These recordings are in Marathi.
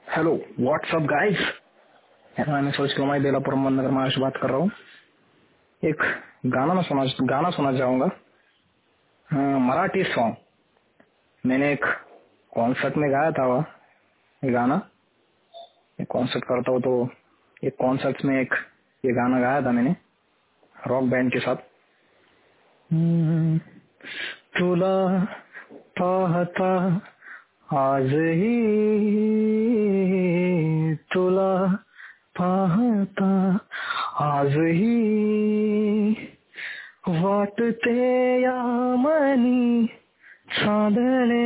Hello what's up guys. मैं सोच के मैं बेलापुरम नगर में से बात कर रहा हूँ। एक गाना सुना चाहूंगा, मराठी सॉन्ग। मैंने एक कॉन्सर्ट में गाया था ये गाना। एक कॉन्सर्ट करता हूँ तो एक कॉन्सर्ट में एक ये गाना गाया था मैंने रॉक बैंड के साथ। तुला पाहता आजही, तुला पाहता आजही वाटते या मनी चांदणे,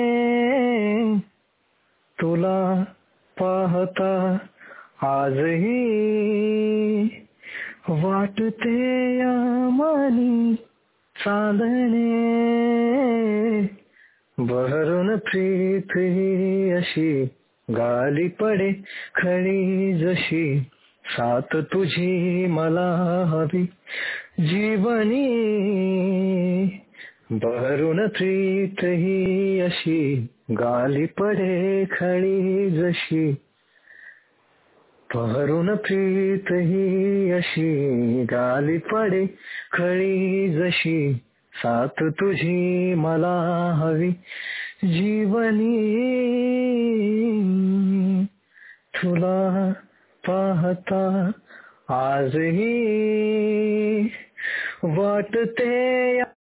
तुला पाहता आजही वाटते या मनी चांदणे, बहरून प्रीत ही अशी गाली पडे खळी जशी, साथ तुझी मला हवी जीवनी, बहरून प्रीत ही अशी गाली पडे खळी जशी, बहरून प्रीत ही अशी गाली पडे खळी जशी, साथ तुझी मला हवी जीवनी, तुला पाहता आजही वाटते